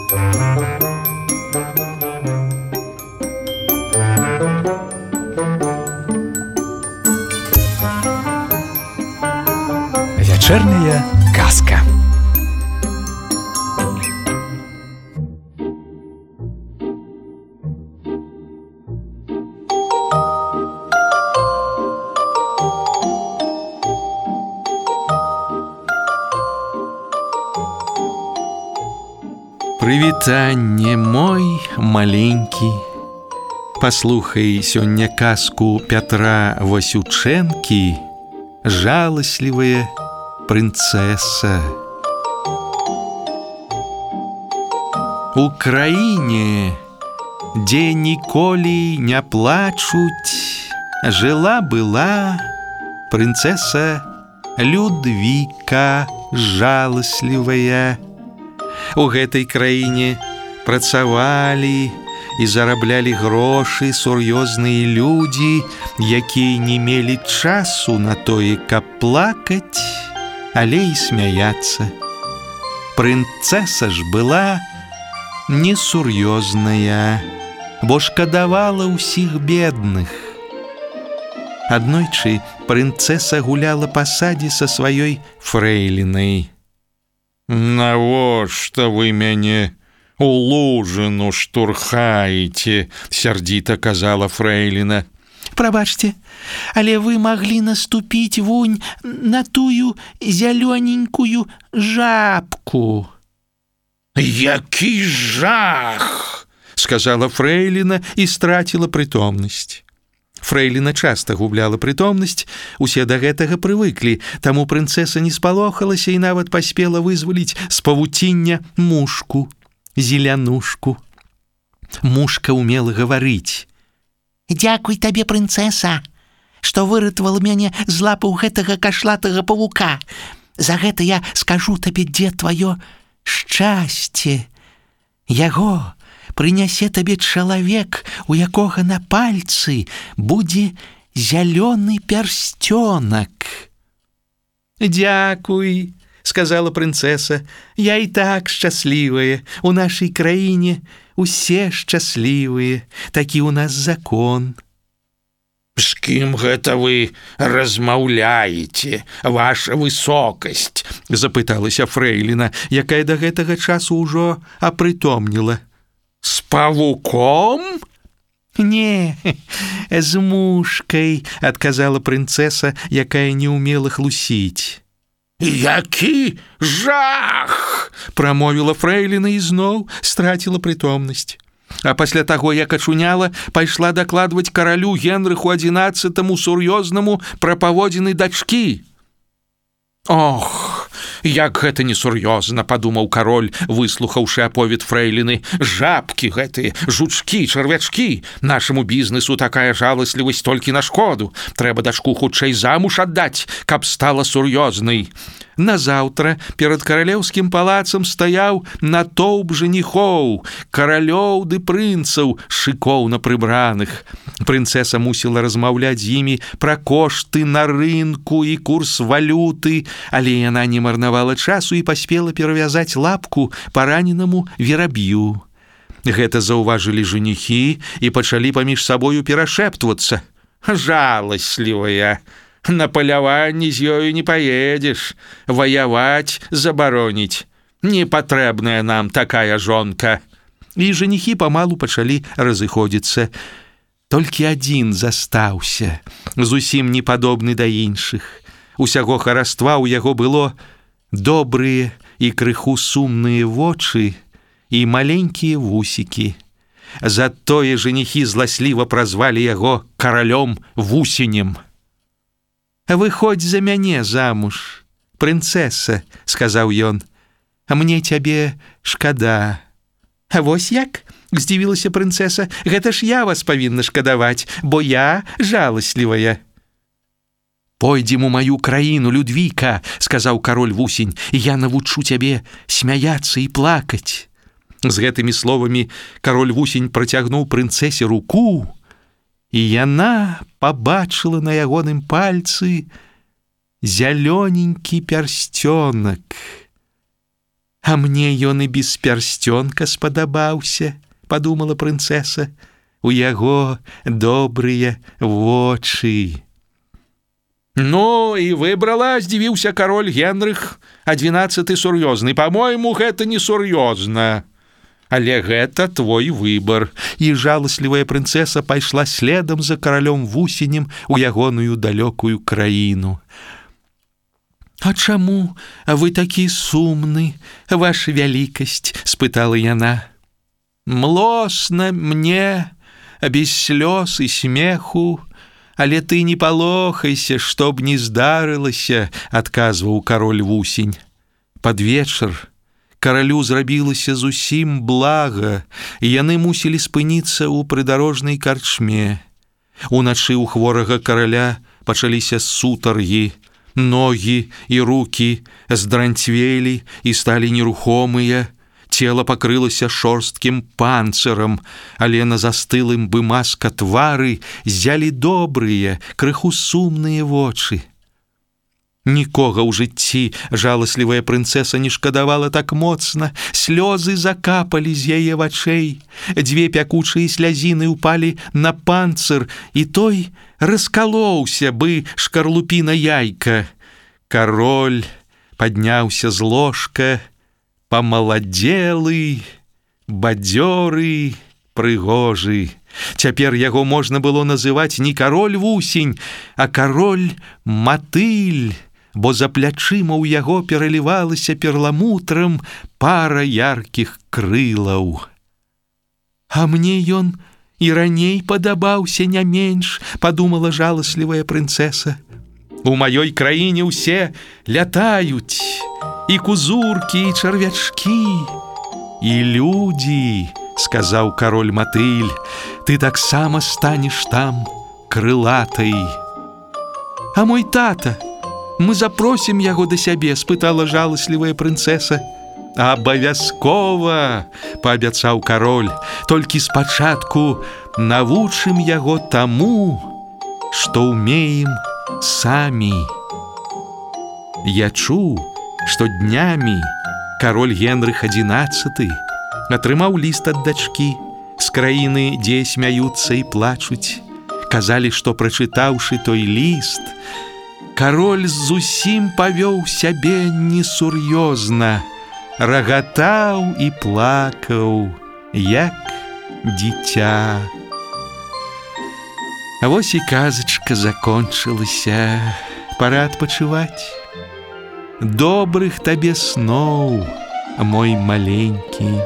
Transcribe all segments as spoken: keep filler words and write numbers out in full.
Вячэрняя казка. Прывітанне, мой маленькі. Паслухай сёння казку Пятра Васючэнкі «Жаласлівая прынцэса». У краіне, дзе ніколі не плачуць, жыла-была прынцэса Людвіка жаласлівая. У гэтай краіне працавалі і зараблялі грошы сур'ёзныя людзі, якія не мелі часу на тое, каб плакаць, але і смяяцца. Прынцэса ж была несур'ёзная, бо шкадавала ўсіх бедных. Аднойчы прынцэса гуляла па садзе са сваёй фрэйлінай. «Навошта вы мяне у лужыну штурхаеце?» — сярдзіта казала фрэйліна. «Прабачце, але вы маглі наступіць вунь на тую зялёненькую жабку». «Які жах!» — сказала фрэйліна і страціла прытомнасць. Фрэйліна часта губляла прытомнасць, усе да гэтага прывыклі, таму прынцэса не спалохалася і нават паспела вызваліць з павуціння мушку, зелянушку. Мушка умела гаварыць. «Дзякуй табе, прынцэса, што выратавала мяне з лапаў гэтага кашлатага павука. За гэта я скажу табе, дзе тваё шчасце. Яго прынясе табе чалавек, у якога на пальцы будзе зялёны пярсцёнак». «Дзякуй», — сказала прынцэса, — «я і так шчаслівая. У нашай краіне усе шчаслівыя. Такі ў нас закон». «З кім гэта вы размаўляеце, ваша высокасць?» — запыталася фрэйліна, якая да гэтага часу ўжо апрытомніла. «З павуком?» «Не, з мушкай», — адказала прынцэса, якая не ўмела хлусіць. «Які жах!» — прамовіла фрэйліна і зноў страціла прытомнасць. А пасля таго, як ачуняла, пайшла дакладваць каралю Генрыху адзінаццатаму сур'ёзнаму пра паводзіны дачкі. «Ох, як гэта несур'ёзна!» — падумаў кароль, выслухаўшы аповед фрэйліны. «Жабкі гэтыя, жучкі, чарвячкі. Нашаму бізнесу такая жаласлівасць толькі на шкоду. Трэба дачку хутчэй замуж аддаць, каб стала сур'ёзнай». Назаўтра перад каралеўскім палацам стаяў натоўп жаніхоў, каралёў ды прынцаў, шыкоўна прыбраных. Прынцэса мусіла размаўляць з імі пра кошты на рынку і курс валюты, але яна не марнавала часу і паспела перавязаць лапку параненаму вераб'ю. Гэта заўважылі жаніхі і пачалі паміж сабою перашэптвацца. «Жаласлівая! На паляванні з ёю не паедзеш, ваяваць забароніць. Непатрэбная нам такая жонка». І жаніхі памалу пачалі разыходзіцца. Толькі адзін застаўся, зусім не падобны да іншых. Усяго хараства ў яго было добрыя і крыху сумныя вочы і маленькія вусікі. Затое жаніхі зласліва празвалі яго каралём вусенем. «Выходзь за мяне замуж, прынцэса», — сказаў ён, — «а мне цябе шкада». «А вось як?» — здзівілася прынцэса. «Гэта ж я вас павінна шкадаваць, бо я жаласлівая». «Пойдзем у маю краіну, Людвіка», — сказаў кароль вусень, — «і я навучу цябе смяяцца і плакаць». З гэтымі словамі кароль вусень працягнуў прынцэсе руку, і яна пабачыла на ягоным пальцы зялёненькі пярсцёнак. А мне ён і без пярсцёнка спадабаўся, падумала прынцэса. У яго добрыя вочы. Ну, і выбрала, здзівіўся кароль Генрых адзінаццаты сур'ёзны. Па-мойму, гэта не сур'ёзна. Але гэта твой выбар. І жаласлівая прынцэса пайшла следам за каралём Вусенем у ягоную далёкую краіну. «А чаму вы такі сумны, ваша вялікасць?» – спытала яна. «Млосна мне, без слёз і смеху, але ты не палохайся, чтоб не здарылася», – адказваў кароль Вусень. Пад вечар каралю зрабілася зусім блага, і яны мусілі спыніцца ў прыдарожнай карчме. Уначы ў хворага караля пачаліся сутаргі. Ногі і рукі здранцвелі і сталі нерухомыя. Цела пакрылася шорсткім панцырам, але на застылым бы маска твары ззялі добрыя, крыху сумныя вочы. Нікога ў жыцці жаласлівая прынцэса не шкадавала так моцна. Слёзы закапалі з яе вачэй. Дзве пякучыя слязіны ўпалі на панцыр, і той раскалоўся бы шкарлупіна яйка. Кароль падняўся з ложка, памаладзелы, бадзёры, прыгожы. Цяпер яго можна было называць не кароль Вусень, а кароль Матыль, бо за плячыма ў яго пералівалася перламутрам пара яркіх крылаў. «А мне ён і раней падабаўся не менш», – падумала жаласлівая прынцэса. «У маёй краіне ўсе лятаюць, і кузуркі, і чарвячкі, і людзі», – сказаў кароль Матыль. «Ты таксама станеш там крылатай». «А мой тата, мы запросім яго да сябе?» – спытала жаласлівая прынцэса. «Абавязкова», – паабяцаў кароль, «толькі спачатку навучым яго таму, што ўмеем самі». Я чуў, што днямі кароль Генрых адзінаццаты атрымаў ліст ад дачкі з краіны, дзе смяюцца і плачуць. Казалі, што прачытаўшы той ліст, кароль зусім павёў сябе несур'ёзна, рагатаў і плакаў, як дзіця. А вось і казачка закончылася. Пара адпачываць. Добрых табе сноў, мой маленькі.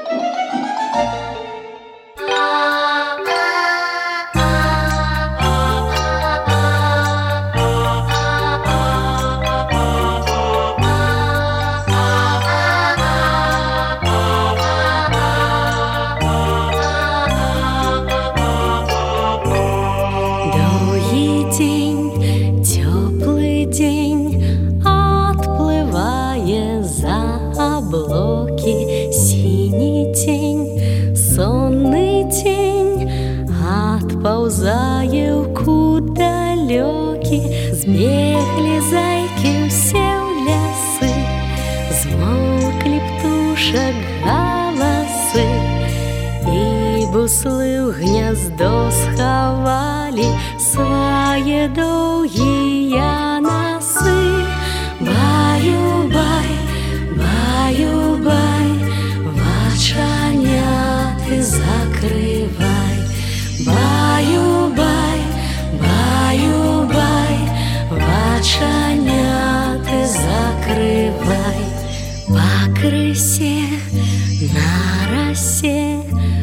Паўзае ў кут далёкі, збеглі зайкі ўсе ў лясы, змоўклі птушак галасы, і буслы ў гняздо схавалі свае доўгія насы. Баю-бай, баю-бай, вачаняты закрывай. Баю-бай, баю-бай, вачаняты закрывай. Пакрысе, на расе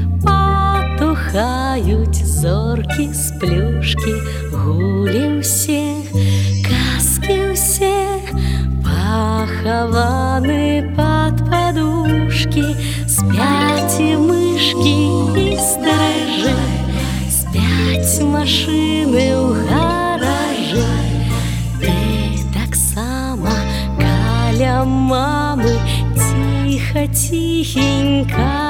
патухаюць зоркі з плюшкі, гулі ўсе, казкі ўсе пахаваны пад падушкі, спяць і мышкі і стрыжы, спяць машыны ў гаражы. Ты таксама каля мамы ціха-ціхенька